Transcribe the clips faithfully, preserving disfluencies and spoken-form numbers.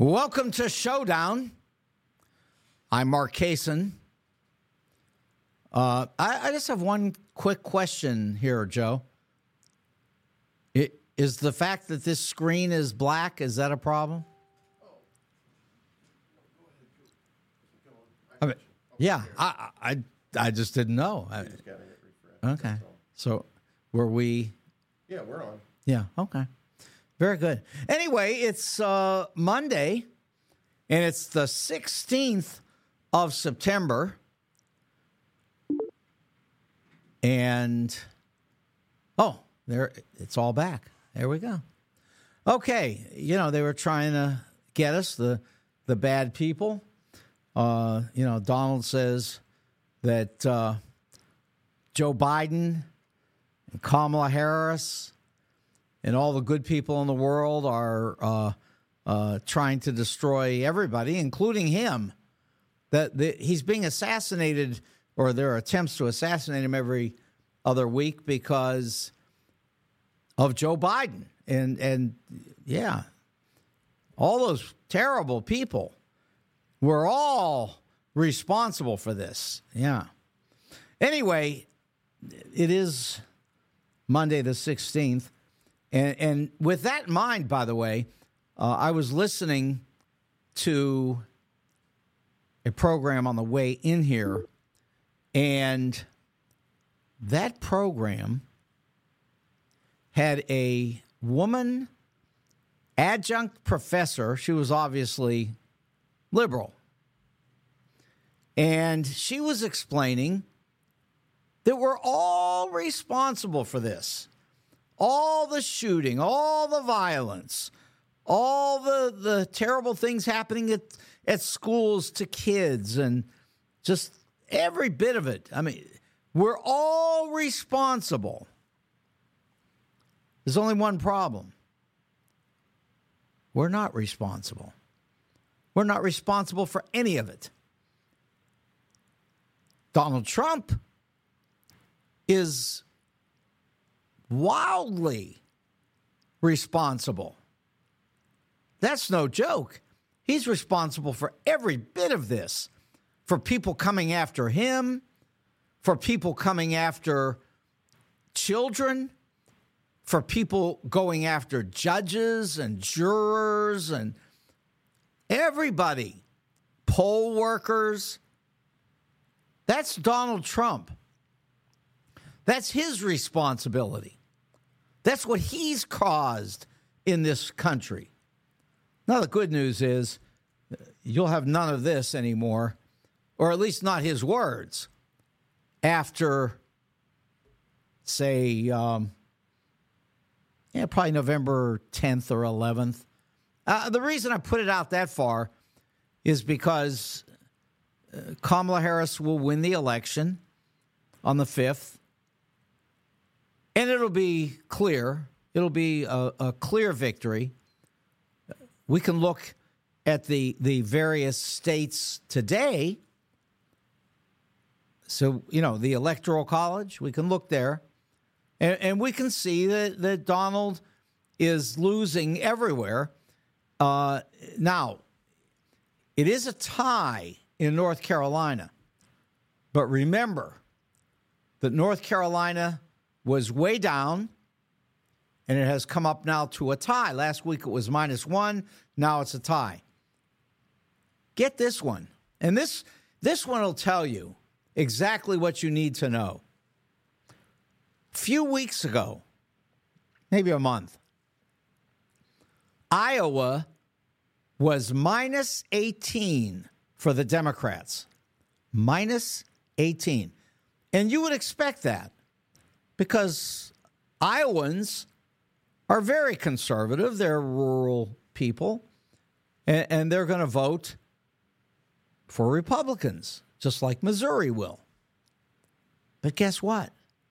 Welcome to Showdown. I'm Mark Kaysen. Uh, I, I just have one quick question here, Joe. It, is the fact that this screen is black, is that a problem? I mean, yeah, I, I I just didn't know. I, just gotta hit refresh. okay, so were we? Yeah, we're on. Yeah, okay. Very good. Anyway, it's uh, Monday, and it's the sixteenth of September. And, oh, there, it's all back. There we go. Okay, you know, they were trying to get us, the the bad people. Uh, you know, Donald says that uh, Joe Biden and Kamala Harris and all the good people in the world are uh, uh, trying to destroy everybody, including him. That the, he's being assassinated, or there are attempts to assassinate him every other week because of Joe Biden. And, and yeah, all those terrible people were all responsible for this. Yeah. Anyway, it is Monday the sixteenth. And, and with that in mind, by the way, uh, I was listening to a program on the way in here, and that program had a woman adjunct professor. She was obviously liberal. And she was explaining that we're all responsible for this. All the shooting, all the violence, all the, the terrible things happening at, at schools to kids, and just every bit of it. I mean, we're all responsible. There's only one problem. We're not responsible. We're not responsible for any of it. Donald Trump is wildly responsible. That's no joke. He's responsible for every bit of this, for people coming after him, for people coming after children, for people going after judges and jurors and everybody, poll workers. That's Donald Trump. That's his responsibility. That's what he's caused in this country. Now, the good news is you'll have none of this anymore, or at least not his words, after, say, um, yeah, probably November tenth or eleventh. Uh, the reason I put it out that far is because uh, Kamala Harris will win the election on the fifth. And it'll be clear. It'll be a, a clear victory. We can look at the, the various states today. So, you know, the Electoral College, we can look there. And, and we can see that, that Donald is losing everywhere. Uh, now, it is a tie in North Carolina. But remember that North Carolina was way down, and it has come up now to a tie. Last week it was minus one. Now it's a tie. Get this one. And this, this one will tell you exactly what you need to know. A few weeks ago, maybe a month, Iowa was minus eighteen for the Democrats. Minus eighteen. And you would expect that, because Iowans are very conservative. They're rural people, and, and they're going to vote for Republicans, just like Missouri will. But guess what?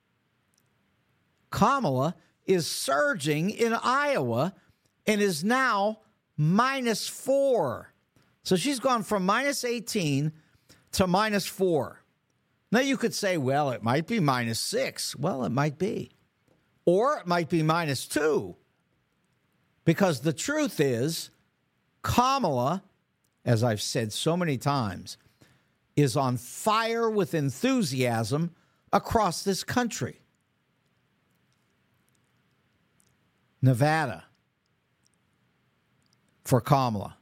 Kamala is surging in Iowa and is now minus four. So she's gone from minus eighteen to minus four. Now, you could say, well, it might be minus six. Well, it might be. Or it might be minus two. Because the truth is Kamala, as I've said so many times, is on fire with enthusiasm across this country. Nevada for Kamala.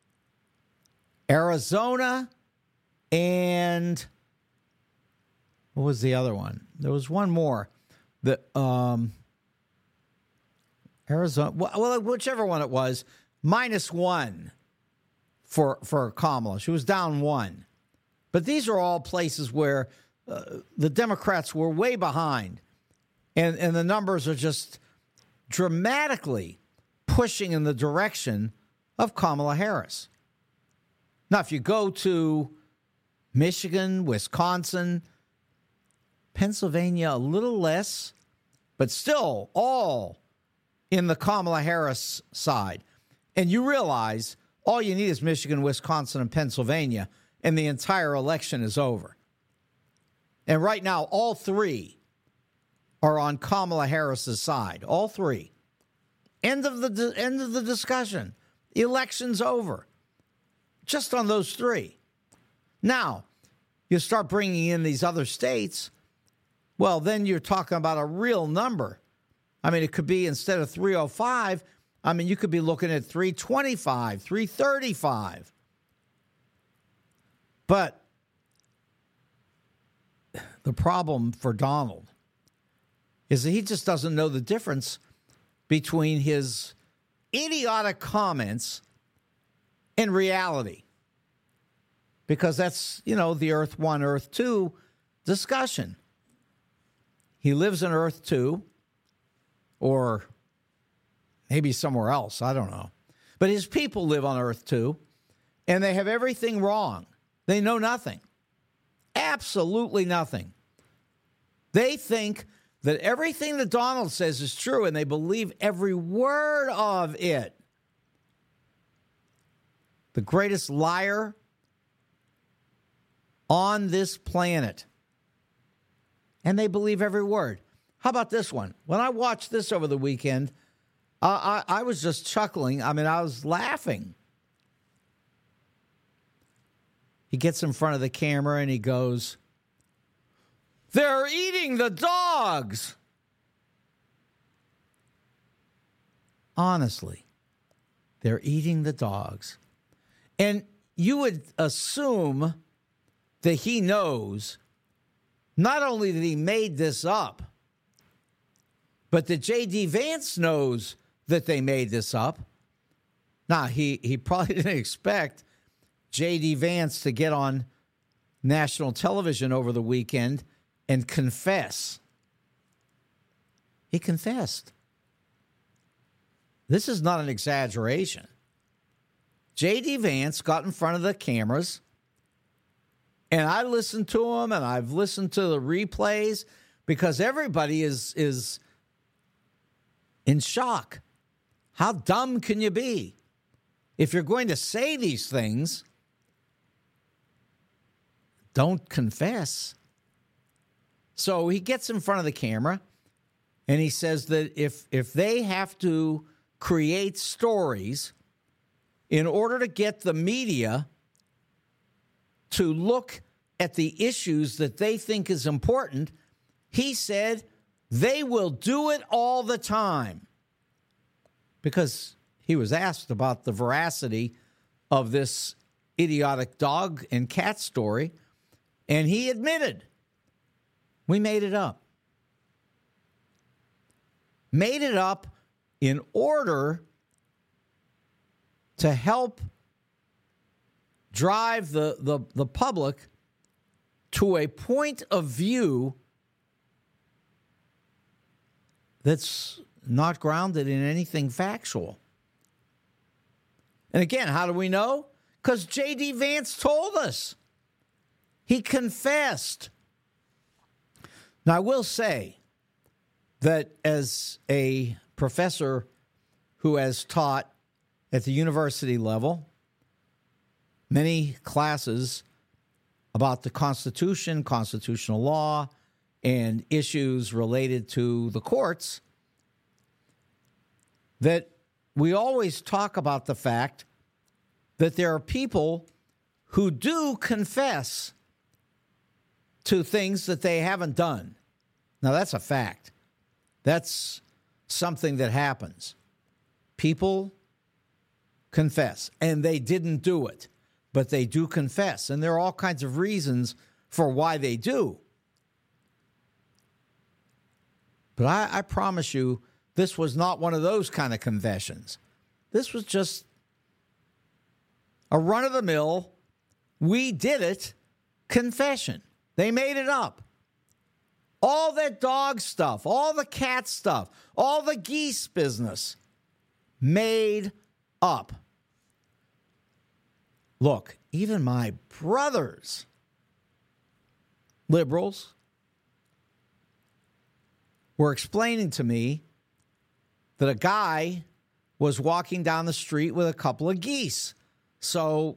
Arizona and what was the other one? There was one more. The um, Arizona, well, whichever one it was, minus one for for Kamala. She was down one. But these are all places where uh, the Democrats were way behind, and and the numbers are just dramatically pushing in the direction of Kamala Harris. Now, if you go to Michigan, Wisconsin, Pennsylvania, a little less, but still all in the Kamala Harris side. And you realize all you need is Michigan, Wisconsin, and Pennsylvania, and the entire election is over. And right now, all three are on Kamala Harris's side. All three. End of the end of the discussion. Election's over. Just on those three. Now, you start bringing in these other states, well, then you're talking about a real number. I mean, it could be instead of three oh five, I mean, you could be looking at three twenty-five, three thirty-five. But the problem for Donald is that he just doesn't know the difference between his idiotic comments and reality. Because that's, you know, the Earth One, Earth Two discussion. He lives in Earth Two, or maybe somewhere else, I don't know. But his people live on Earth Two, and they have everything wrong. They know nothing. Absolutely nothing. They think that everything that Donald says is true, and they believe every word of it. The greatest liar on this planet. And they believe every word. How about this one? When I watched this over the weekend, uh, I, I was just chuckling. I mean, I was laughing. He gets in front of the camera and he goes, "They're eating the dogs." Honestly, they're eating the dogs. And you would assume that he knows not only that he made this up, but that J D. Vance knows that they made this up. Now, he, he probably didn't expect J D. Vance to get on national television over the weekend and confess. He confessed. This is not an exaggeration. J D. Vance got in front of the cameras, and I listened to him, and I've listened to the replays, because everybody is is in shock. How dumb can you be? If you're going to say these things, don't confess. So he gets in front of the camera, and he says that if if they have to create stories in order to get the media to look at the issues that they think is important, he said they will do it all the time. Because he was asked about the veracity of this idiotic dog and cat story, and he admitted, we made it up. Made it up in order to help drive the, the, the public to a point of view that's not grounded in anything factual. And again, how do we know? Because J D. Vance told us. He confessed. Now, I will say that as a professor who has taught at the university level many classes about the Constitution, constitutional law, and issues related to the courts, that we always talk about the fact that there are people who do confess to things that they haven't done. Now, that's a fact. That's something that happens. People confess, and they didn't do it, but they do confess. And there are all kinds of reasons for why they do. But I, I promise you, this was not one of those kind of confessions. This was just a run-of-the-mill, we did it confession. They made it up. All that dog stuff, all the cat stuff, all the geese business, made up. Look, even my brothers, liberals, were explaining to me that a guy was walking down the street with a couple of geese. So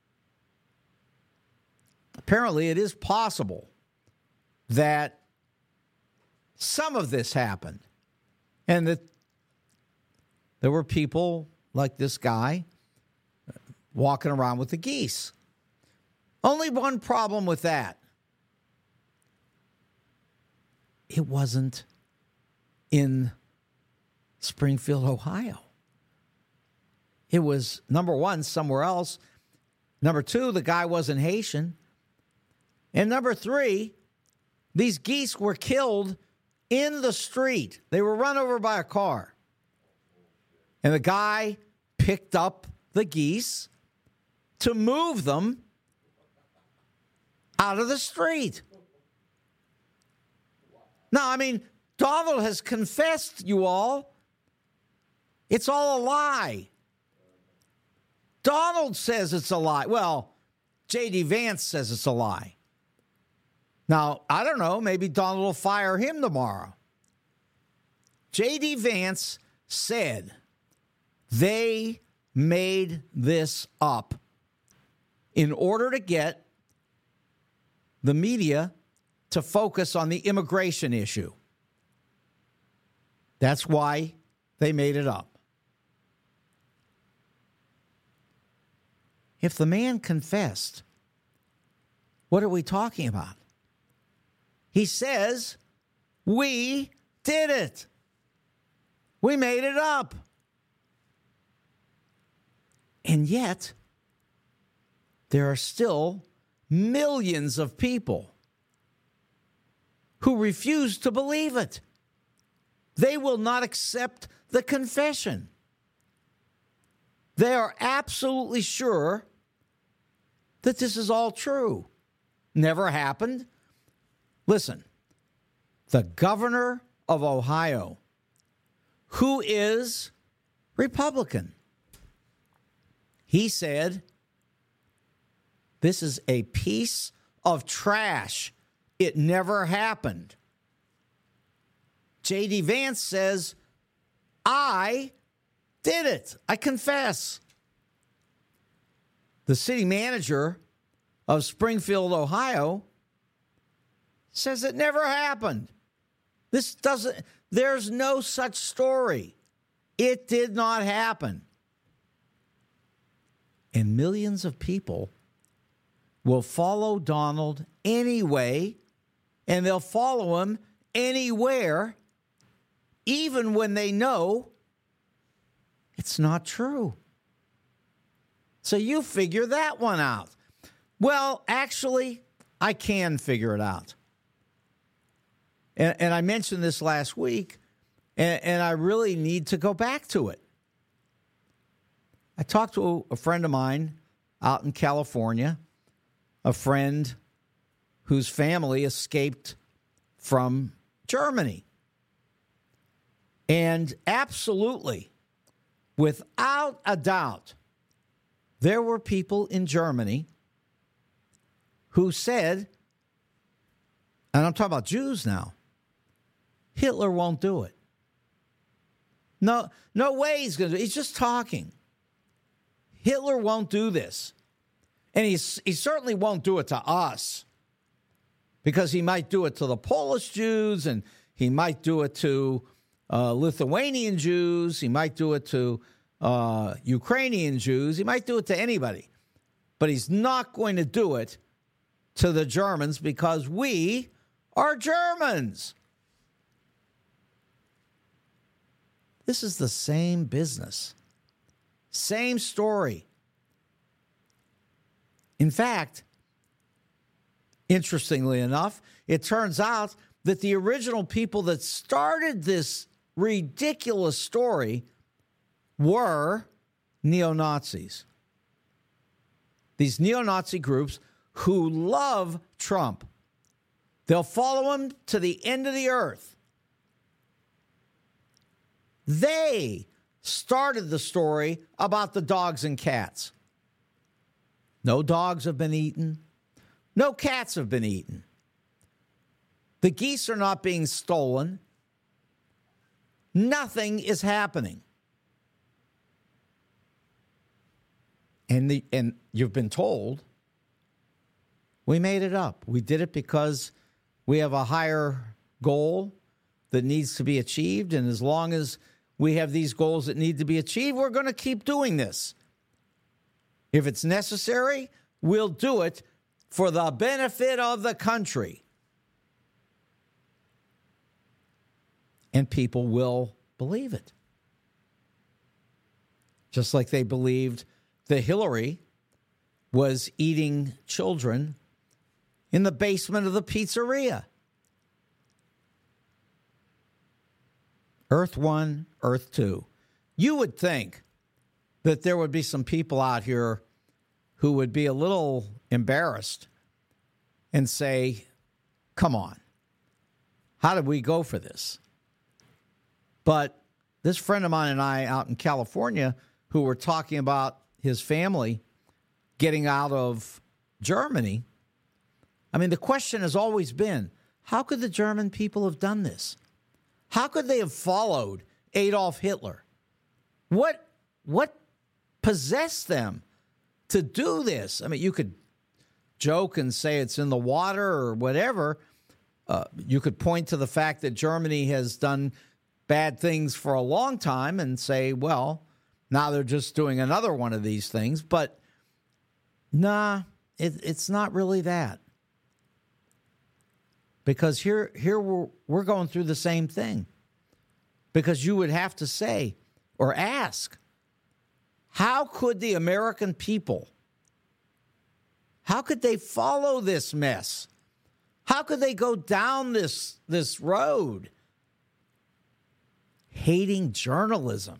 apparently it is possible that some of this happened, and that there were people like this guy walking around with the geese. Only one problem with that. It wasn't in Springfield, Ohio. It was, number one, somewhere else. Number two, the guy wasn't Haitian. And number three, these geese were killed in the street. They were run over by a car. And the guy picked up the geese to move them out of the street. Now, I mean, Donald has confessed, you all. It's all a lie. Donald says it's a lie. Well, J D. Vance says it's a lie. Now, I don't know. Maybe Donald will fire him tomorrow. J D. Vance said they made this up in order to get the media to focus on the immigration issue. That's why they made it up. If the man confessed, what are we talking about? He says, we did it. We made it up. And yet, there are still millions of people who refuse to believe it. They will not accept the confession. They are absolutely sure that this is all true. Never happened. Listen, the governor of Ohio, who is Republican, he said, this is a piece of trash. It never happened. J D. Vance says, I did it. I confess. The city manager of Springfield, Ohio, says it never happened. This doesn't, there's no such story. It did not happen. And millions of people will follow Donald anyway, and they'll follow him anywhere, even when they know it's not true. So you figure that one out. Well, actually, I can figure it out. And, and I mentioned this last week, and, and I really need to go back to it. I talked to a friend of mine out in California, a friend whose family escaped from Germany. And absolutely, without a doubt, there were people in Germany who said, and I'm talking about Jews now, Hitler won't do it. No, no way he's going to do it. He's just talking. Hitler won't do this. And he's, he certainly won't do it to us, because he might do it to the Polish Jews, and he might do it to uh, Lithuanian Jews. He might do it to uh, Ukrainian Jews. He might do it to anybody. But he's not going to do it to the Germans because we are Germans. This is the same business. Same story. In fact, interestingly enough, it turns out that the original people that started this ridiculous story were neo-Nazis. These neo-Nazi groups who love Trump. They'll follow him to the end of the earth. They started the story about the dogs and cats. No dogs have been eaten. No cats have been eaten. The geese are not being stolen. Nothing is happening. And the and you've been told we made it up. We did it because we have a higher goal that needs to be achieved. And as long as we have these goals that need to be achieved, we're going to keep doing this. If it's necessary, we'll do it for the benefit of the country. And people will believe it. Just like they believed that Hillary was eating children in the basement of the pizzeria. Earth one, Earth two. You would think that there would be some people out here who would be a little embarrassed and say, come on, how did we go for this? But this friend of mine and I out in California who were talking about his family getting out of Germany, I mean, the question has always been, how could the German people have done this? How could they have followed Adolf Hitler? What, what possessed them to do this? I mean, you could joke and say it's in the water or whatever. Uh, you could point to the fact that Germany has done bad things for a long time and say, well, now they're just doing another one of these things. But nah, it, it's not really that. Because here, here we're, we're going through the same thing. Because you would have to say or ask, how could the American people, how could they follow this mess? How could they go down this, this road? Hating journalism,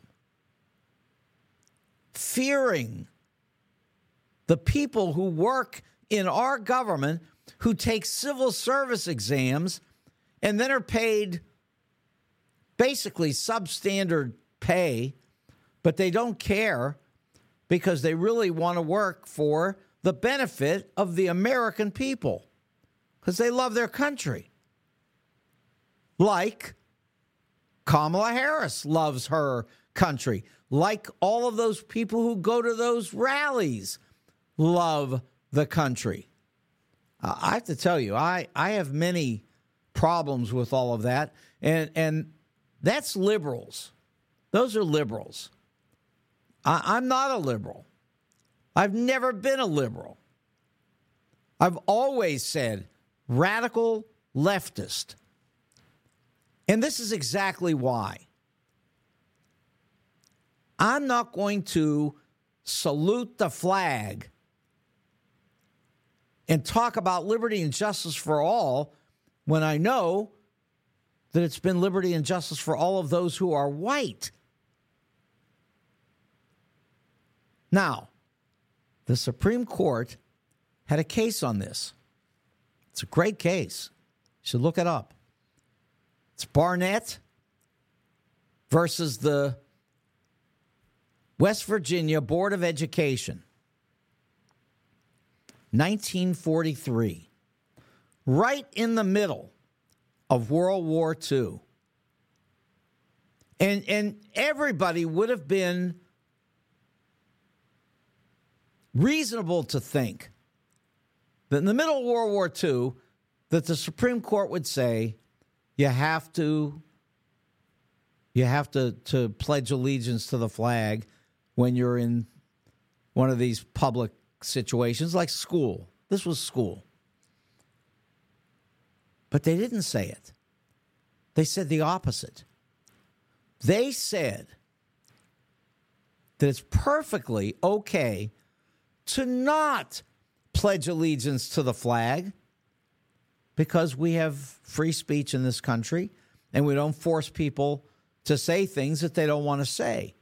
fearing the people who work in our government, who take civil service exams and then are paid basically substandard pay, but they don't care because they really want to work for the benefit of the American people because they love their country. Like Kamala Harris loves her country. Like all of those people who go to those rallies love the country. Uh, I have to tell you, I, I have many problems with all of that. And, and that's liberals. Those are liberals. I, I'm not a liberal. I've never been a liberal. I've always said radical leftist. And this is exactly why. I'm not going to salute the flag and talk about liberty and justice for all when I know that it's been liberty and justice for all of those who are white. Now, the Supreme Court had a case on this. It's a great case. You should look it up. It's Barnett versus the West Virginia Board of Education. nineteen forty-three. Right in the middle of World War Two. And, and everybody would have been reasonable to think that in the middle of World War Two, that the Supreme Court would say, you have to, you have to, to pledge allegiance to the flag when you're in one of these public situations like school. This was school. But they didn't say it. They said the opposite. They said that it's perfectly okay to not pledge allegiance to the flag because we have free speech in this country and we don't force people to say things that they don't want to say.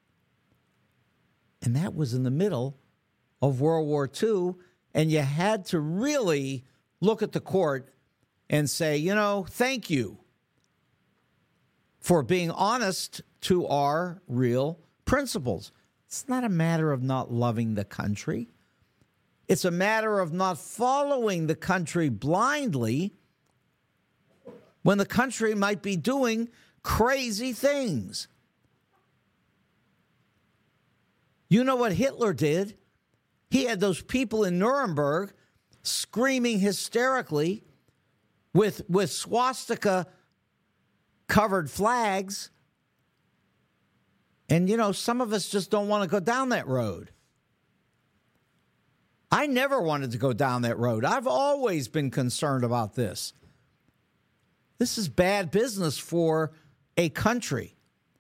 And that was in the middle of World War Two, and you had to really look at the court and say, you know, thank you for being honest to our real principles. It's not a matter of not loving the country. It's a matter of not following the country blindly when the country might be doing crazy things. You know what Hitler did? He had those people in Nuremberg screaming hysterically with, with swastika-covered flags. And, you know, some of us just don't want to go down that road. I never wanted to go down that road. I've always been concerned about this. This is bad business for a country.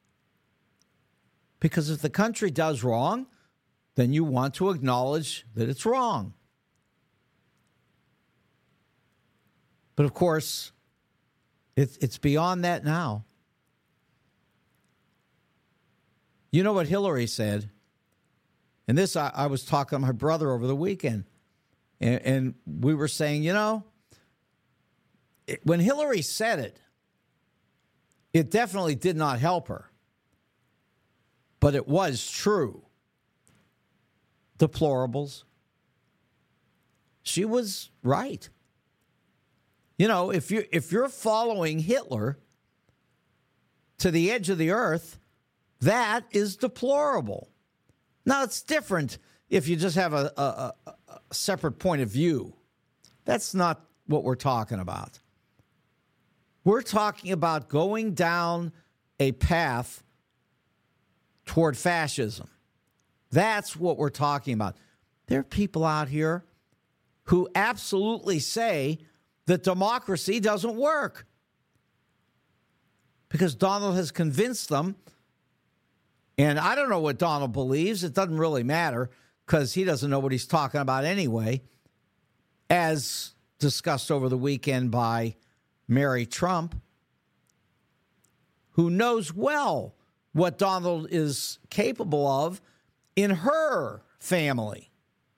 Because if the country does wrong, then you want to acknowledge that it's wrong. But of course, it's it's beyond that now. You know what Hillary said? And this, I, I was talking to my brother over the weekend, and, and we were saying, you know, it, when Hillary said it, it definitely did not help her. But it was true. Deplorables. She was right. You know, if you if you're following Hitler to the edge of the earth, that is deplorable. Now, it's different if you just have a, a, a, a separate point of view. That's not what we're talking about. We're talking about going down a path toward fascism. That's what we're talking about. There are people out here who absolutely say that democracy doesn't work because Donald has convinced them. And I don't know what Donald believes. It doesn't really matter because he doesn't know what he's talking about anyway, as discussed over the weekend by Mary Trump, who knows well what Donald is capable of in her family.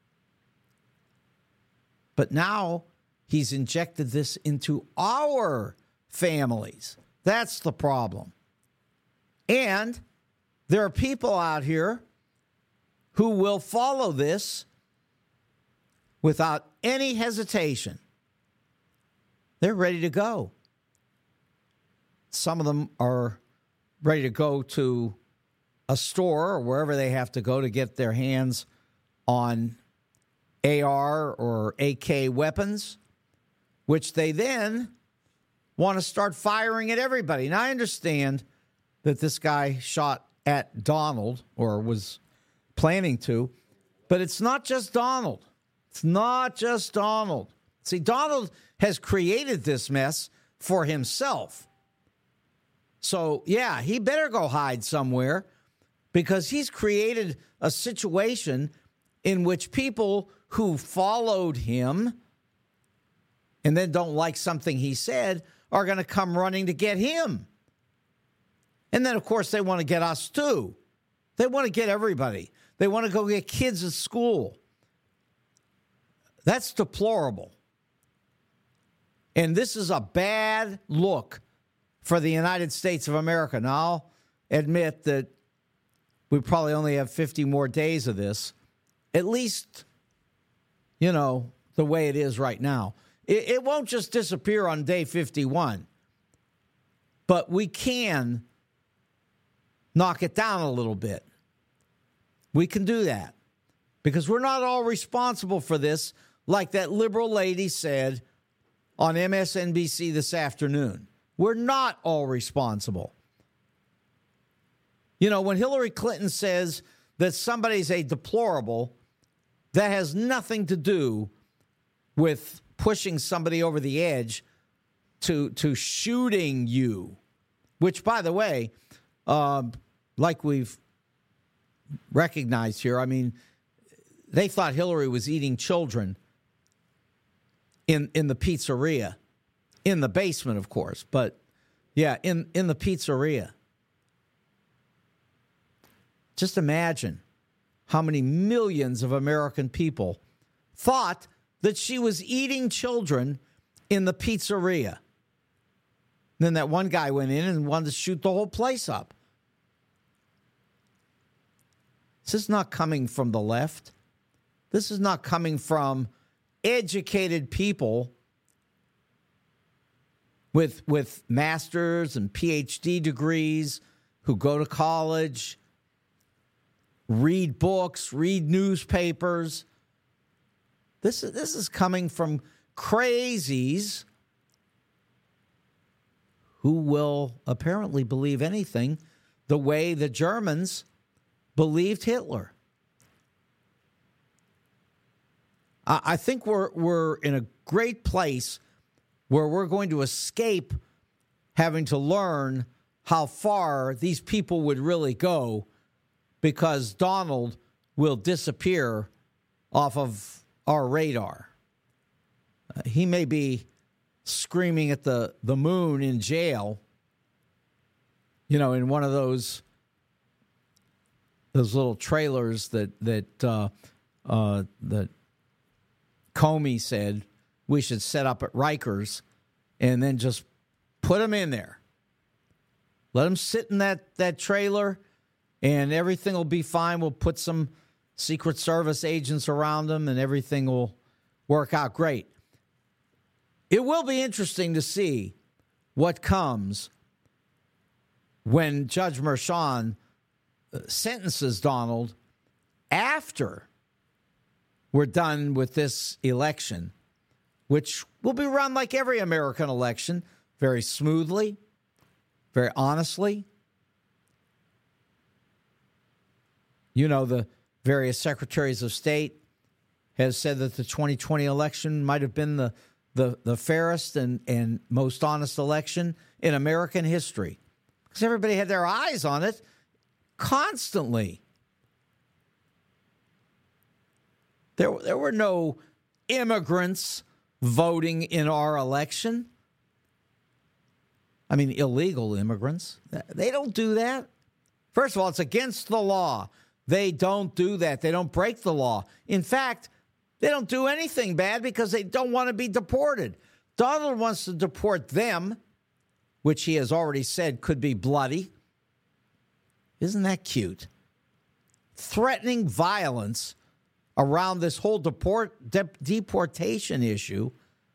But now he's injected this into our families. That's the problem. And there are people out here who will follow this without any hesitation. They're ready to go. Some of them are ready to go to a store or wherever they have to go to get their hands on A R or A K weapons, which they then want to start firing at everybody. Now, I understand that this guy shot at Donald or was planning to, but it's not just Donald. It's not just Donald. See, Donald has created this mess for himself. So, yeah, he better go hide somewhere because he's created a situation in which people who followed him and then don't like something he said are going to come running to get him. And then, of course, they want to get us, too. They want to get everybody. They want to go get kids at school. That's deplorable. And this is a bad look for the United States of America. Now, I'll admit that we probably only have fifty more days of this, at least, you know, the way it is right now. It, it won't just disappear on day fifty-one, but we can knock it down a little bit. We can do that because we're not all responsible for this, like that liberal lady said on M S N B C this afternoon. We're not all responsible. You know, when Hillary Clinton says that somebody's a deplorable, that has nothing to do with pushing somebody over the edge to to shooting you, which, by the way, uh, like we've recognized here, I mean, they thought Hillary was eating children in in the pizzeria, in the basement, of course, but yeah, in, in the pizzeria. Just imagine how many millions of American people thought that she was eating children in the pizzeria. Then that one guy went in and wanted to shoot the whole place up. This is not coming from the left. This is not coming from educated people with, with masters and P H D degrees who go to college, read books, read newspapers. This is, this is coming from crazies who will apparently believe anything the way the Germans believed Hitler. I, I think we're we're in a great place where we're going to escape having to learn how far these people would really go, because Donald will disappear off of our radar. Uh, he may be screaming at the, the moon in jail, you know, in one of those those little trailers that that uh, uh, that Comey said we should set up at Rikers, and then just put him in there. Let him sit in that, that trailer, and everything will be fine. We'll put some Secret Service agents around him, and everything will work out great. It will be interesting to see what comes when Judge Merchan sentences Donald after we're done with this election, which will be run like every American election, very smoothly, very honestly. You know, the various secretaries of state has said that the twenty twenty election might have been the the, the fairest and, and most honest election in American history, because everybody had their eyes on it constantly. There, there were no immigrants voting in our election. I mean, illegal immigrants. They don't do that. First of all, it's against the law. They don't do that. They don't break the law. In fact, they don't do anything bad because they don't want to be deported. Donald wants to deport them, which he has already said could be bloody. Isn't that cute? Threatening violence around this whole deport, de- deportation issue.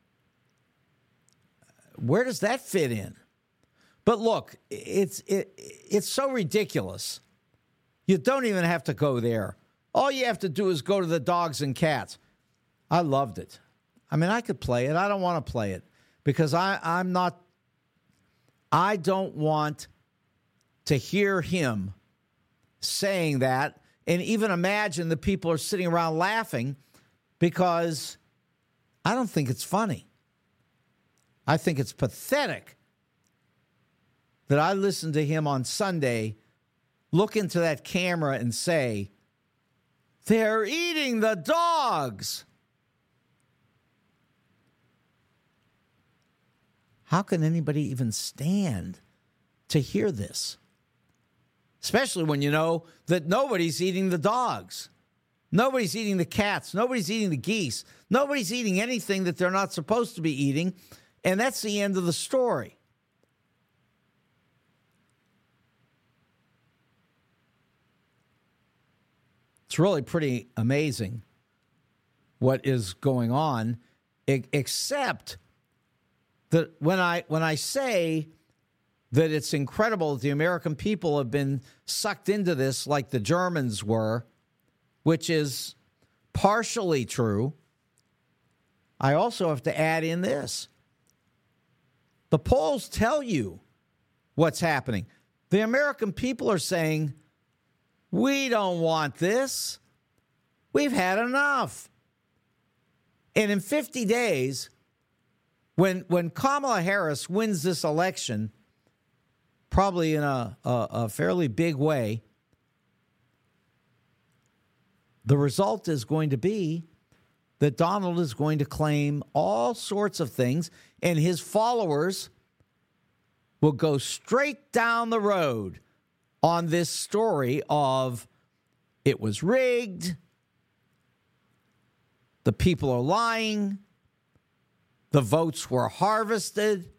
Where does that fit in? But look, it's it, it's so ridiculous. You don't even have to go there. All you have to do is go to the dogs and cats. I loved it. I mean, I could play it. I don't want to play it because I, I'm not, I don't want to hear him saying that and even imagine the people are sitting around laughing, because I don't think it's funny. I think it's pathetic that I listened to him on Sunday look into that camera and say, "They're eating the dogs." How can anybody even stand to hear this? Especially when you know that nobody's eating the dogs. Nobody's eating the cats. Nobody's eating the geese. Nobody's eating anything that they're not supposed to be eating. And that's the end of the story. It's really pretty amazing what is going on, except that when I when I say that it's incredible that the American people have been sucked into this like the Germans were, which is partially true, I also have to add in this. The polls tell you what's happening. The American people are saying We don't want this. We've had enough. And in fifty days, when when Kamala Harris wins this election, probably in a, a, a fairly big way, the result is going to be that Donald is going to claim all sorts of things, and his followers will go straight down the road on this story of it was rigged, the people are lying, the votes were harvested,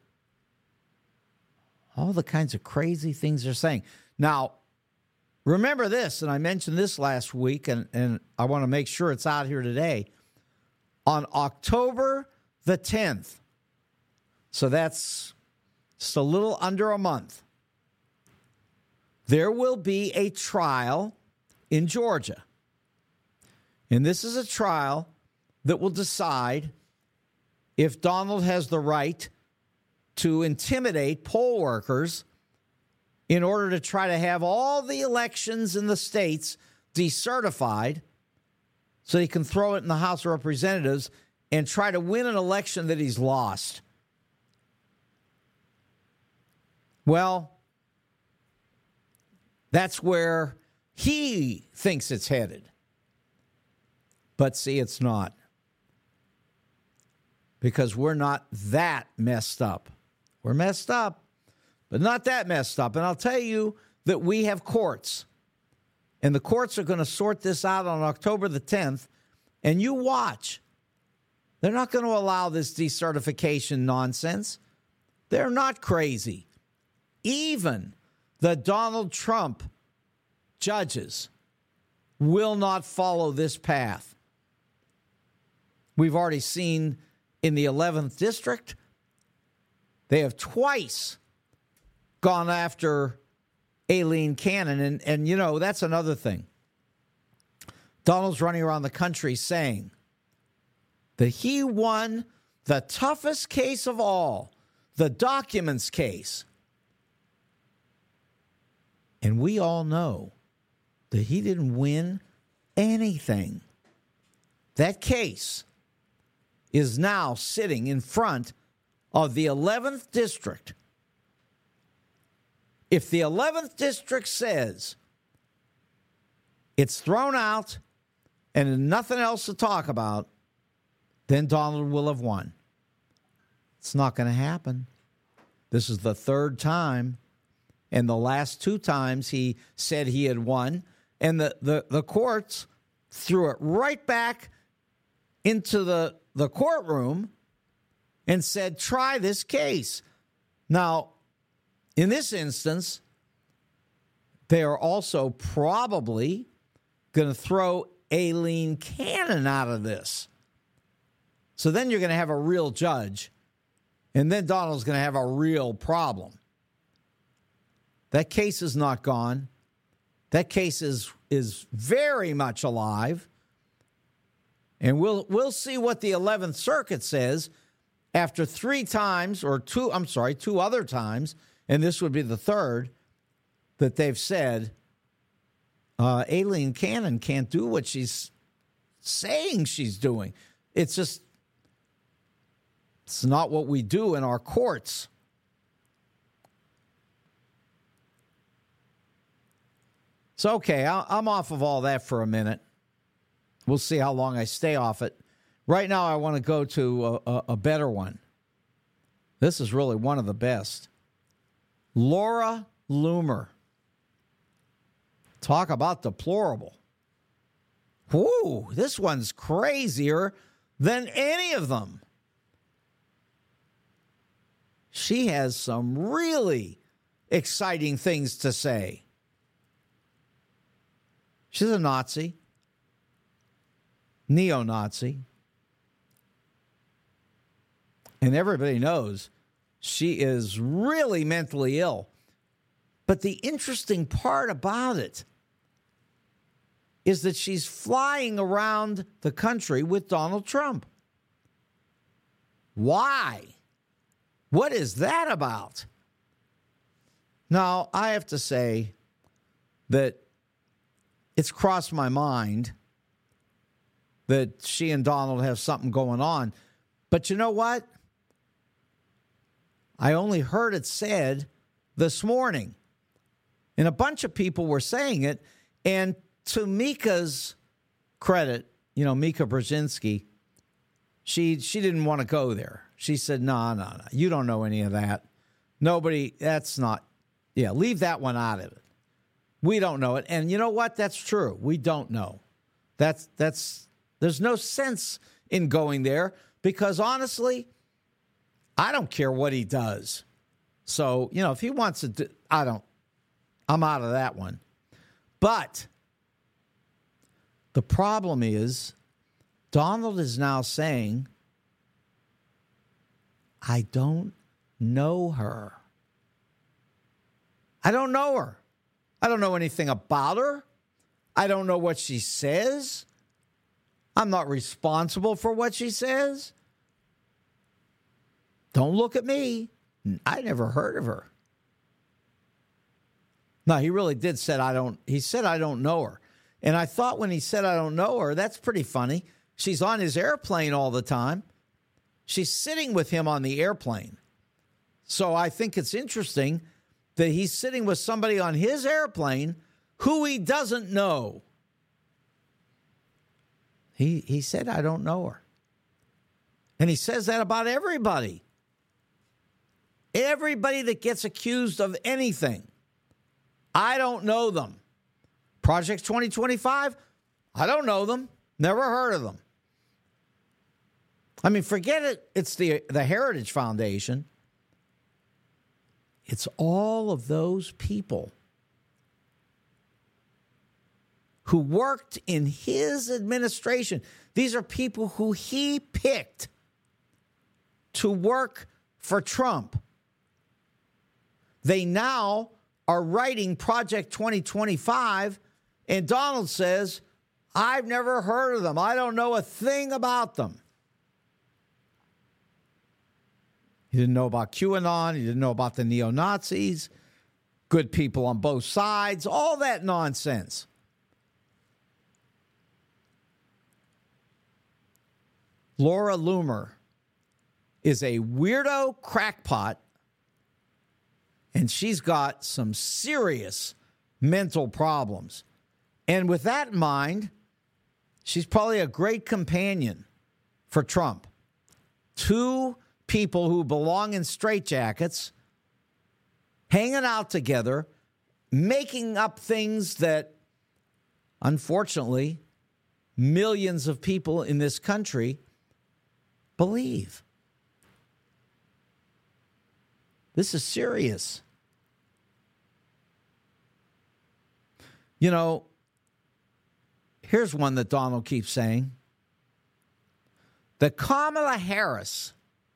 all the kinds of crazy things they're saying. Now, remember this, and I mentioned this last week, and, and I want to make sure it's out here today. On October the tenth, so that's just a little under a month, there will be a trial in Georgia. And this is a trial that will decide if Donald has the right to intimidate poll workers in order to try to have all the elections in the states decertified so he can throw it in the House of Representatives and try to win an election that he's lost. Well, that's where he thinks it's headed. But see, it's not. Because we're not that messed up. We're messed up, but not that messed up. And I'll tell you that we have courts. And the courts are going to sort this out on October the tenth. And you watch. They're not going to allow this decertification nonsense. They're not crazy. Even the Donald Trump judges will not follow this path. We've already seen in the eleventh district, they have twice gone after Aileen Cannon. And, and, you know, that's another thing. Donald's running around the country saying that he won the toughest case of all, the documents case. And we all know that he didn't win anything. That case is now sitting in front of the eleventh district. If the eleventh district says it's thrown out and nothing else to talk about, then Donald will have won. It's not going to happen. This is the third time. And the last two times he said he had won. And the, the, the courts threw it right back into the, the courtroom and said, try this case. Now, in this instance, they are also probably going to throw Aileen Cannon out of this. So then you're going to have a real judge, and then Donald's going to have a real problem. That case is not gone. That case is is very much alive. And we'll we'll see what the eleventh Circuit says after three times, or two, I'm sorry, two other times, and this would be the third, that they've said uh, Aileen Cannon can't do what she's saying she's doing. It's just, it's not what we do in our courts. So, okay, I'm off of all that for a minute. We'll see how long I stay off it. Right now, I want to go to a, a, a better one. This is really one of the best. Laura Loomer. Talk about deplorable. Whoo, this one's crazier than any of them. She has some really exciting things to say. She's a Nazi, neo-Nazi, and everybody knows she is really mentally ill. But the interesting part about it is that she's flying around the country with Donald Trump. Why? What is that about? Now, I have to say that it's crossed my mind that she and Donald have something going on. But you know what? I only heard it said this morning. And a bunch of people were saying it. And to Mika's credit, you know, Mika Brzezinski, she she didn't want to go there. She said, no, no, no, you don't know any of that. Nobody, that's not, yeah, leave that one out of it. We don't know it. And you know what? That's true. We don't know. That's, that's, there's no sense in going there because honestly, I don't care what he does. So, you know, if he wants to do, I don't, I'm out of that one. But the problem is Donald is now saying, I don't know her. I don't know her. I don't know anything about her. I don't know what she says. I'm not responsible for what she says. Don't look at me. I never heard of her. No, he really did said I don't he said I don't know her. And I thought when he said I don't know her, that's pretty funny. She's on his airplane all the time. She's sitting with him on the airplane. So I think it's interesting that he's sitting with somebody on his airplane who he doesn't know. He he said, I don't know her. And he says that about everybody. Everybody that gets accused of anything. I don't know them. Project twenty twenty-five, I don't know them. Never heard of them. I mean, forget it. It's the, the Heritage Foundation. It's all of those people who worked in his administration. These are people who he picked to work for Trump. They now are writing Project twenty twenty-five, and Donald says, I've never heard of them. I don't know a thing about them. He didn't know about QAnon. He didn't know about the neo-Nazis, good people on both sides, all that nonsense. Laura Loomer is a weirdo crackpot, and she's got some serious mental problems. And with that in mind, she's probably a great companion for Trump. Two people who belong in straitjackets, hanging out together, making up things that, unfortunately, millions of people in this country believe. This is serious. You know, here's one that Donald keeps saying. That Kamala Harris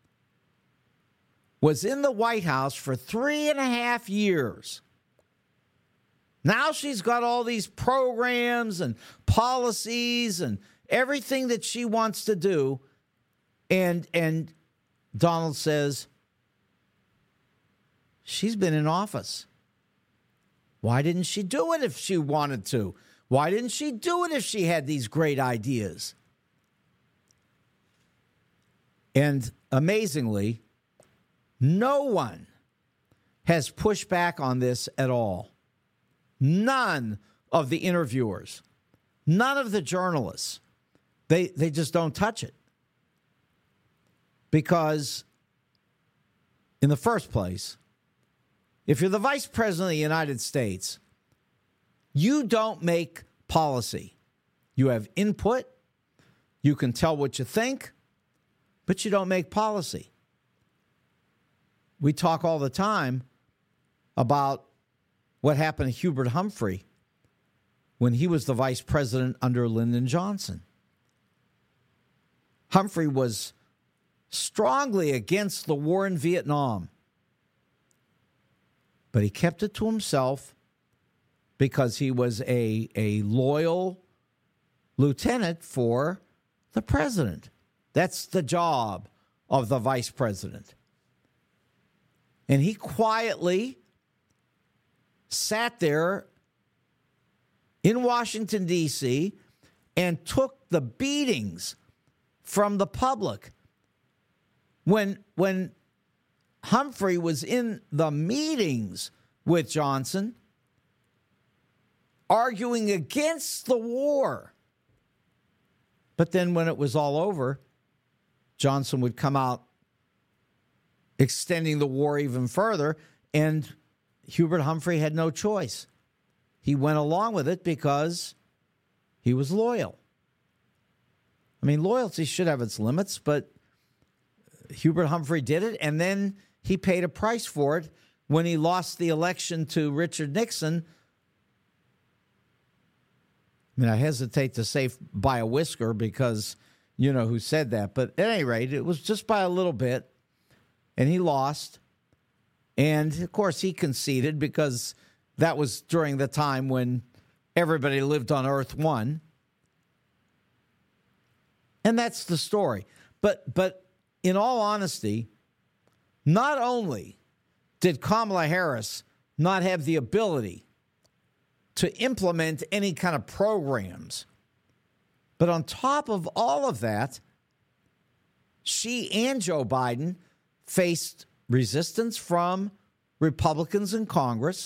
was in the White House for three and a half years. Now she's got all these programs and policies and everything that she wants to do. And, and Donald says, she's been in office. Why didn't she do it if she wanted to? Why didn't she do it if she had these great ideas? And amazingly, no one has pushed back on this at all. None of the interviewers, none of the journalists, they, they just don't touch it. Because in the first place, if you're the vice president of the United States, you don't make policy. You have input. You can tell what you think, but you don't make policy. We talk all the time about what happened to Hubert Humphrey when he was the vice president under Lyndon Johnson. Humphrey was strongly against the war in Vietnam, but he kept it to himself because he was a, a loyal lieutenant for the president. That's the job of the vice president. And he quietly sat there in Washington, D C, and took the beatings from the public. When, when Humphrey was in the meetings with Johnson, arguing against the war. But then when it was all over, Johnson would come out extending the war even further, and Hubert Humphrey had no choice. He went along with it because he was loyal. I mean, loyalty should have its limits, but Hubert Humphrey did it, and then he paid a price for it when he lost the election to Richard Nixon. I mean, I hesitate to say by a whisker because you know who said that. But at any rate, it was just by a little bit, and he lost. And, of course, he conceded because that was during the time when everybody lived on Earth One. And that's the story. But, but in all honesty, not only did Kamala Harris not have the ability to implement any kind of programs, but on top of all of that, she and Joe Biden faced resistance from Republicans in Congress,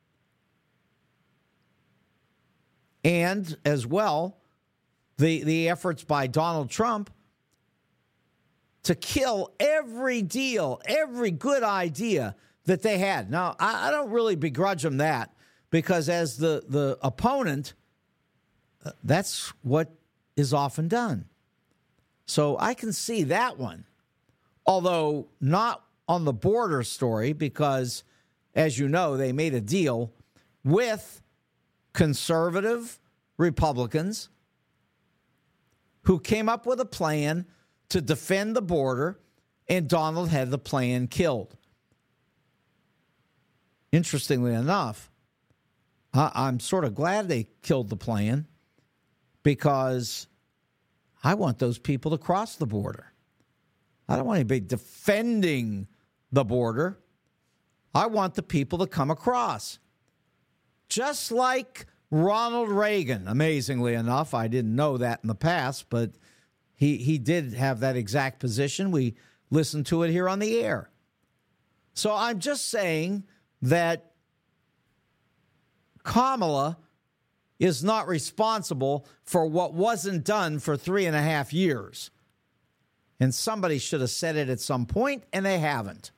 and as well, the, the efforts by Donald Trump to kill every deal, every good idea that they had. Now, I, I don't really begrudge them that, because as the, the opponent, uh, that's what is often done. So I can see that one, although not on the border story, because, as you know, they made a deal with conservative Republicans who came up with a plan to defend the border, and Donald had the plan killed. Interestingly enough, I- I'm sort of glad they killed the plan, because I want those people to cross the border. I don't want anybody defending the border. I want the people to come across. Just like Ronald Reagan, amazingly enough. I didn't know that in the past, but he, he did have that exact position. We listened to it here on the air. So I'm just saying that Kamala is not responsible for what wasn't done for three and a half years. And somebody should have said it at some point, and they haven't.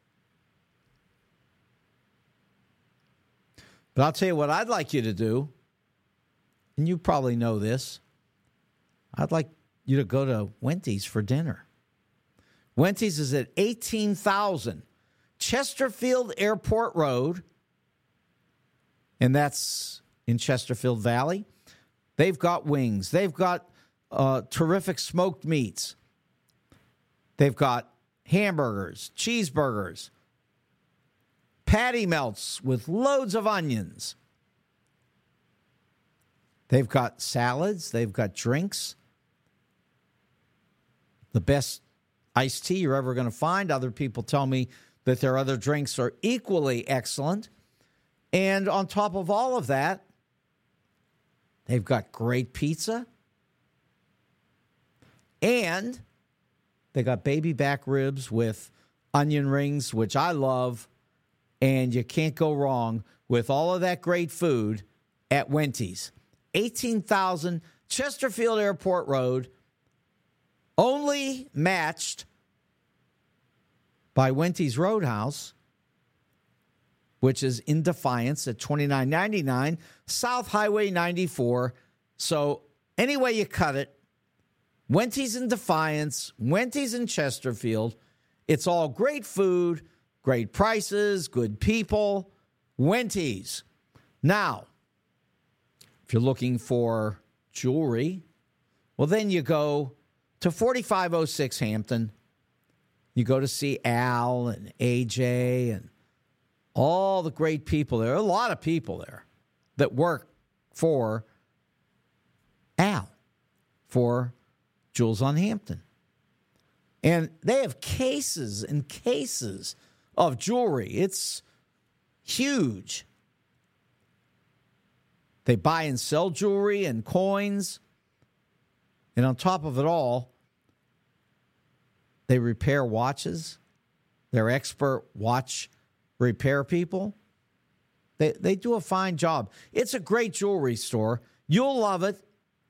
But I'll tell you what I'd like you to do, and you probably know this. I'd like you to go to Wendy's for dinner. Wendy's is at eighteen thousand Chesterfield Airport Road, and that's in Chesterfield Valley. They've got wings. They've got uh, terrific smoked meats. They've got hamburgers, cheeseburgers, patty melts with loads of onions. They've got salads. They've got drinks. The best iced tea you're ever going to find. Other people tell me that their other drinks are equally excellent. And on top of all of that, they've got great pizza. And they got baby back ribs with onion rings, which I love. And you can't go wrong with all of that great food at Wendy's. eighteen thousand Chesterfield Airport Road, only matched by Wendy's Roadhouse, which is in Defiance at twenty-nine ninety-nine South Highway ninety-four. So any way you cut it, Wendy's in Defiance, Wendy's in Chesterfield. It's all great food, great prices, good people. Wendy's. Now, if you're looking for jewelry, well, then you go to forty-five oh six Hampton. You go to see Al and A J and all the great people there. A lot of people there that work for Al, for Jules on Hampton. And they have cases and cases of jewelry. It's huge. They buy and sell jewelry and coins. And on top of it all, they repair watches. They're expert watch repair people. They they do a fine job. It's a great jewelry store. You'll love it.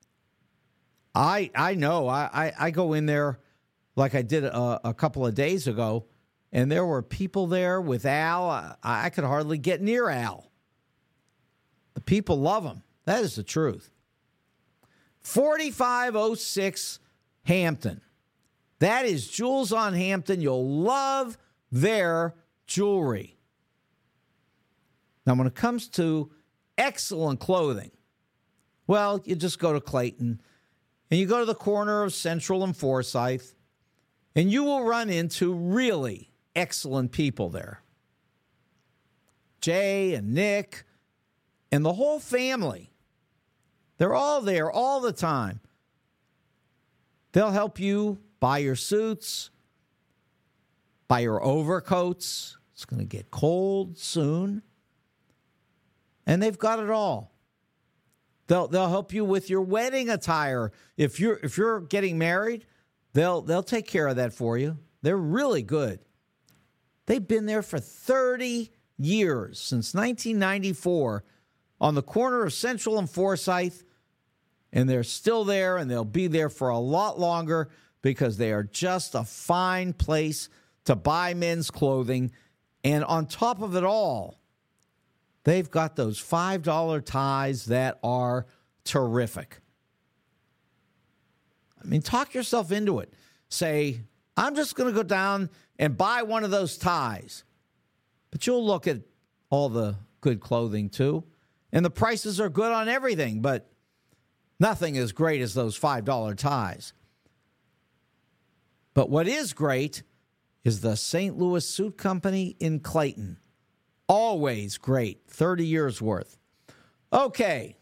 I I know. I, I, I go in there like I did a, a couple of days ago, and there were people there with Al. I, I could hardly get near Al. The people love him. That is the truth. forty-five oh six Hampton. That is Jewels on Hampton. You'll love their jewelry. Now, when it comes to excellent clothing, well, you just go to Clayton, and you go to the corner of Central and Forsyth, and you will run into really excellent people there. Jay and Nick and the whole family. They're all there all the time. They'll help you buy your suits, buy your overcoats. It's going to get cold soon. And they've got it all. They'll they'll help you with your wedding attire. If you're if you're getting married, they'll they'll take care of that for you. They're really good. They've been there for thirty years, since nineteen ninety-four, on the corner of Central and Forsyth, and they're still there, and they'll be there for a lot longer because they are just a fine place to buy men's clothing. And on top of it all, they've got those five dollar ties that are terrific. I mean, talk yourself into it. Say, I'm just going to go down and buy one of those ties. But you'll look at all the good clothing, too. And the prices are good on everything, but nothing as great as those five dollar ties. But what is great is the Saint Louis Suit Company in Clayton. Always great. thirty years worth. Okay.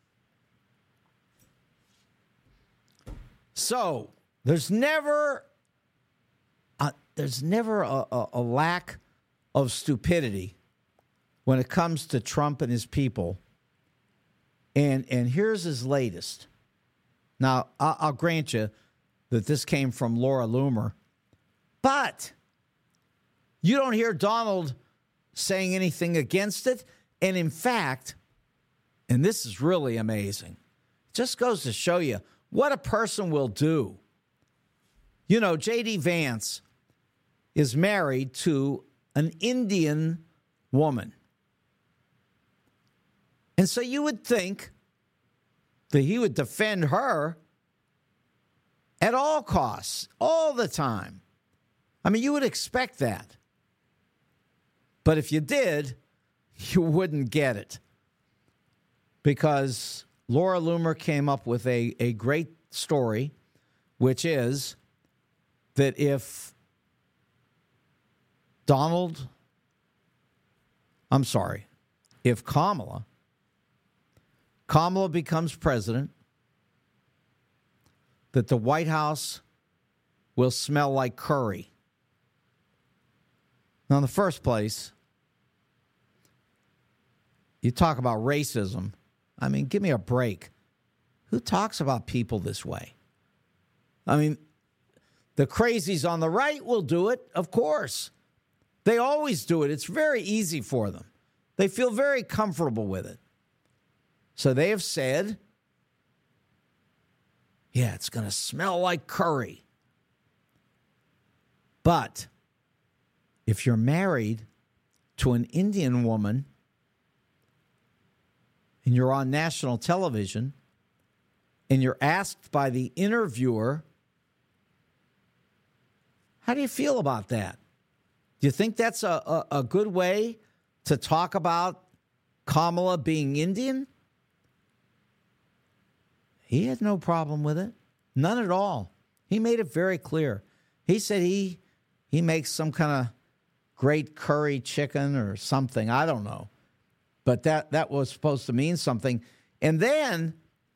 So there's never a, there's never a, a, a lack of stupidity when it comes to Trump and his people. And and here's his latest. Now, I'll, I'll grant you that this came from Laura Loomer, but you don't hear Donald saying anything against it. And in fact, and this is really amazing, just goes to show you what a person will do. You know, J D Vance is married to an Indian woman. And so you would think that he would defend her at all costs, all the time. I mean, you would expect that. But if you did, you wouldn't get it. Because Laura Loomer came up with a, a great story, which is that if Donald, I'm sorry, if Kamala, Kamala becomes president, that the White House will smell like curry. Now, in the first place, you talk about racism. I mean, give me a break. Who talks about people this way? I mean, the crazies on the right will do it, of course. They always do it. It's very easy for them. They feel very comfortable with it. So they have said, yeah, it's going to smell like curry. But if you're married to an Indian woman and you're on national television and you're asked by the interviewer, how do you feel about that? Do you think that's a, a, a good way to talk about Kamala being Indian? He had no problem with it. None at all. He made it very clear. He said he he makes some kind of great curry chicken or something. I don't know. But that, that was supposed to mean something. And then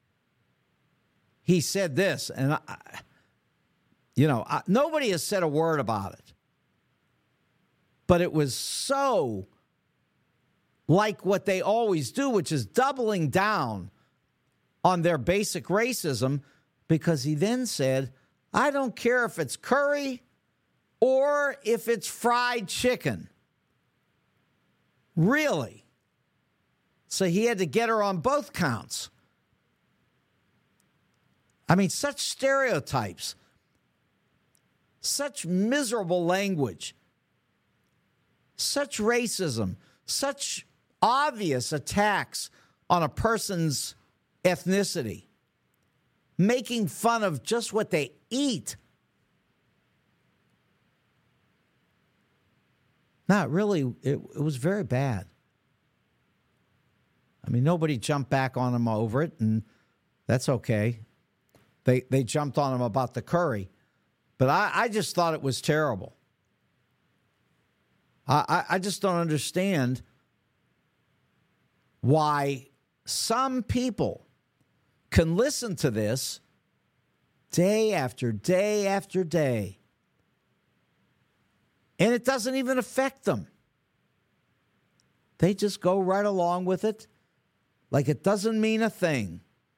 he said this, and, I, you know, I, nobody has said a word about it. But it was so like what they always do, which is doubling down on their basic racism, because he then said, I don't care if it's curry or if it's fried chicken. Really? So he had to get her on both counts. I mean, such stereotypes, such miserable language, such racism, such obvious attacks on a person's ethnicity, making fun of just what they eat. No, really, it, it was very bad. I mean, nobody jumped back on him over it, and that's okay. They they jumped on him about the curry. But I, I just thought it was terrible. I, I, I just don't understand why some people can listen to this day after day after day, and it doesn't even affect them. They just go right along with it like it doesn't mean a thing.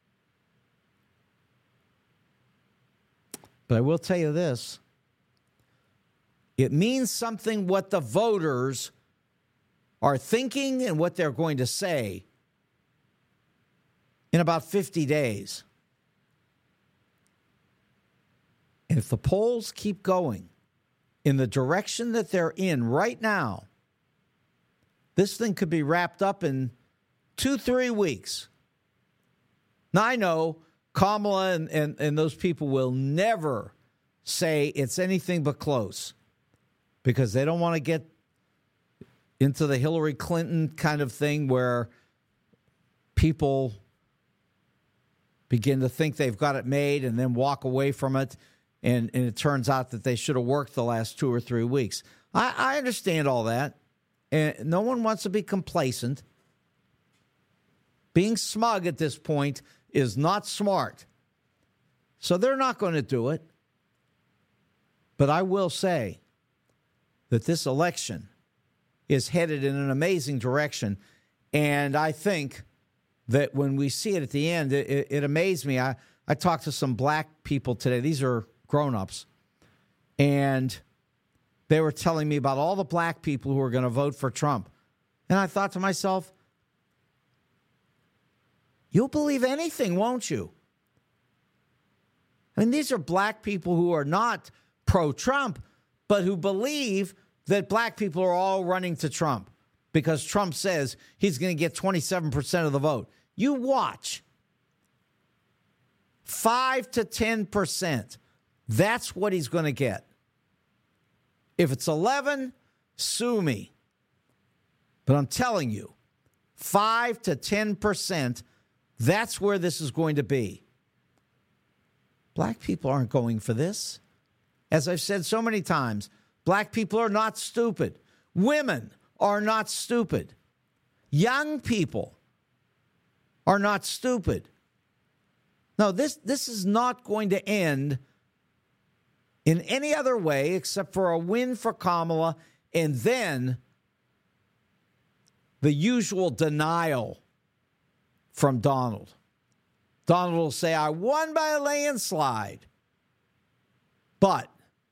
But I will tell you this. It means something what the voters are thinking and what they're going to say in about fifty days. And if the polls keep going in the direction that they're in right now, this thing could be wrapped up in two, three weeks. Now, I know Kamala and, and, and those people will never say it's anything but close because they don't want to get into the Hillary Clinton kind of thing where people begin to think they've got it made and then walk away from it, and, and it turns out that they should have worked the last two or three weeks. I, I understand all that, and no one wants to be complacent. Being smug at this point is not smart. So they're not going to do it. But I will say that this election is headed in an amazing direction. And I think that when we see it at the end, it, it, it amazed me. I, I talked to some black people today. These are grown-ups. And they were telling me about all the black people who are going to vote for Trump. And I thought to myself, you'll believe anything, won't you? I mean, these are black people who are not pro-Trump, but who believe that black people are all running to Trump because Trump says he's going to get twenty-seven percent of the vote. You watch. five to ten percent. That's what he's going to get. If it's eleven, sue me. But I'm telling you, five to ten percent, that's where this is going to be. Black people aren't going for this. As I've said so many times, black people are not stupid. Women are not stupid. Young people are not stupid. No, this, this is not going to end in any other way except for a win for Kamala and then the usual denial from Donald. Donald will say, I won by a landslide, but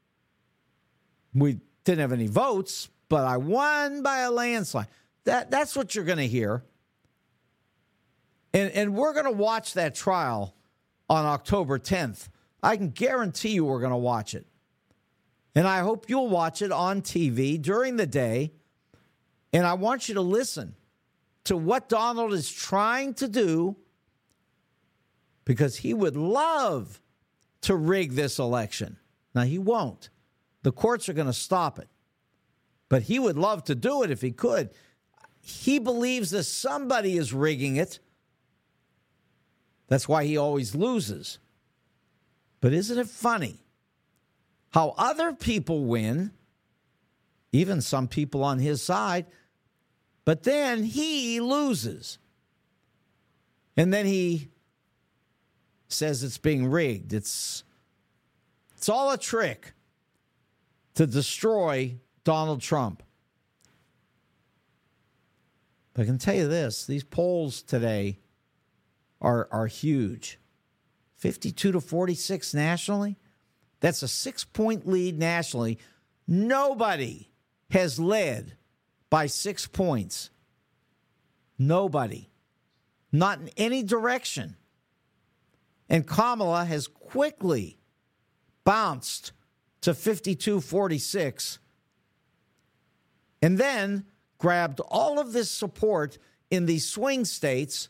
we didn't have any votes, but I won by a landslide. That, that's what you're going to hear. And, and we're going to watch that trial on October tenth. I can guarantee you we're going to watch it. And I hope you'll watch it on T V during the day. And I want you to listen to what Donald is trying to do, because he would love to rig this election. Now, he won't. The courts are going to stop it. But he would love to do it if he could. He believes that somebody is rigging it. That's why he always loses. But isn't it funny how other people win, even some people on his side, but then he loses. And then he says it's being rigged. It's, it's all a trick to destroy Donald Trump. But I can tell you this, these polls today are are huge. fifty-two to forty-six nationally. That's a six-point lead nationally. Nobody has led by six points. Nobody. Not in any direction. And Kamala has quickly bounced to fifty-two forty-six and then grabbed all of this support in these swing states.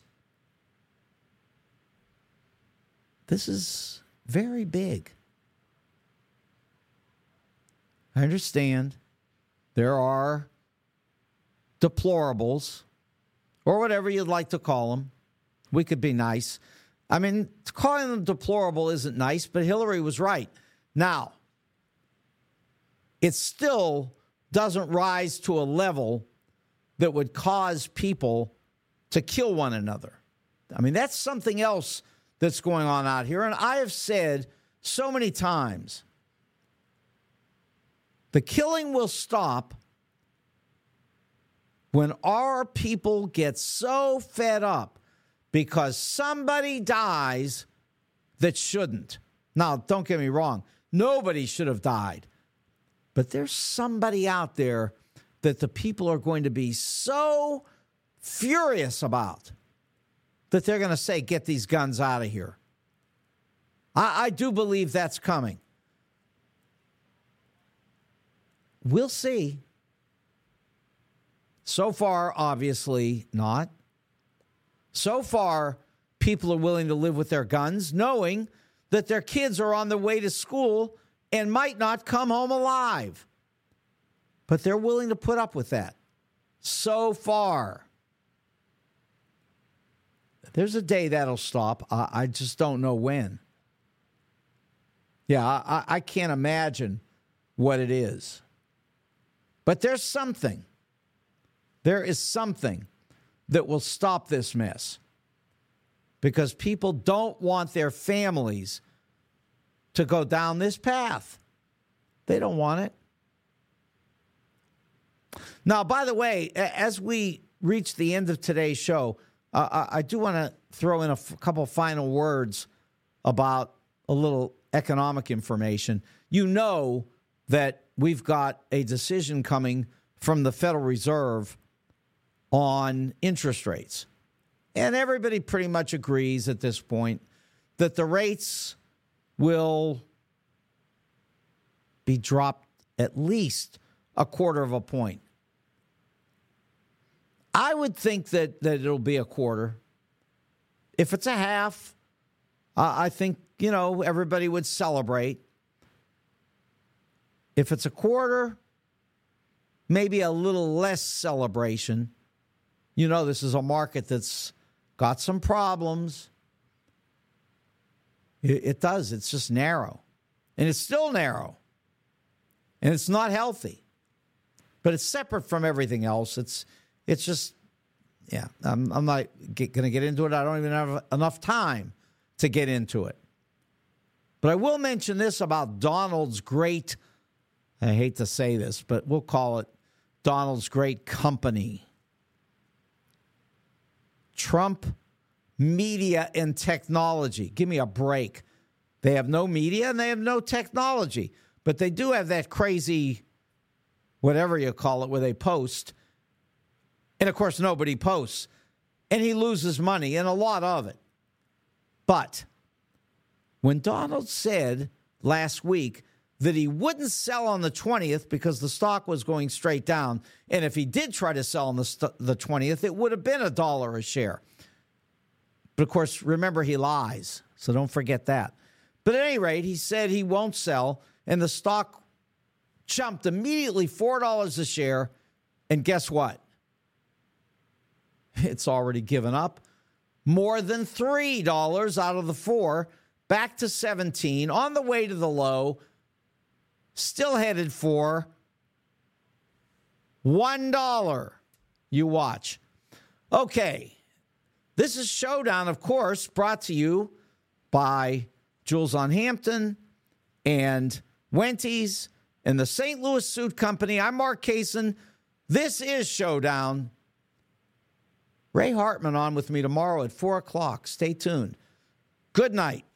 This is very big. I understand there are deplorables, or whatever you'd like to call them. We could be nice. I mean, calling them deplorable isn't nice, but Hillary was right. Now, it still doesn't rise to a level that would cause people to kill one another. I mean, that's something else that's going on out here. And I have said so many times, the killing will stop when our people get so fed up because somebody dies that shouldn't. Now, don't get me wrong. Nobody should have died. But there's somebody out there that the people are going to be so furious about that they're going to say, get these guns out of here. I, I do believe that's coming. We'll see. So far, obviously not. So far, people are willing to live with their guns, knowing that their kids are on their way to school and might not come home alive. But they're willing to put up with that. So far. There's a day that'll stop. I, I just don't know when. Yeah, I, I can't imagine what it is. But there's something. There is something that will stop this mess. Because people don't want their families to go down this path. They don't want it. Now, by the way, as we reach the end of today's show, uh, I do want to throw in a f- couple final words about a little economic information. You know that we've got a decision coming from the Federal Reserve on interest rates. And everybody pretty much agrees at this point that the rates will be dropped at least a quarter of a point. I would think that, that it'll be a quarter. If it's a half, uh, I think, you know, everybody would celebrate. If it's a quarter, maybe a little less celebration. You know, this is a market that's got some problems. It, it does. It's just narrow. And it's still narrow. And it's not healthy. But it's separate from everything else. It's it's just, yeah, I'm, I'm not going to get into it. I don't even have enough time to get into it. But I will mention this about Donald's great, I hate to say this, but we'll call it Donald's great company. Trump Media and Technology. Give me a break. They have no media and they have no technology. But they do have that crazy, whatever you call it, where they post. And, of course, nobody posts. And he loses money, and a lot of it. But when Donald said last week that he wouldn't sell on the twentieth because the stock was going straight down, and if he did try to sell on the, st- the twentieth, it would have been a dollar a share. But, of course, remember, he lies, so don't forget that. But at any rate, he said he won't sell, and the stock jumped immediately four dollars a share, and guess what? It's already given up more than three dollars out of the four, back to seventeen, on the way to the low, still headed for one dollar. You watch. Okay, this is Showdown, of course, brought to you by Jules on Hampton and Wenty's and the Saint Louis Suit Company. I'm Mark Kaysen. This is Showdown. Ray Hartman on with me tomorrow at four o'clock. Stay tuned. Good night.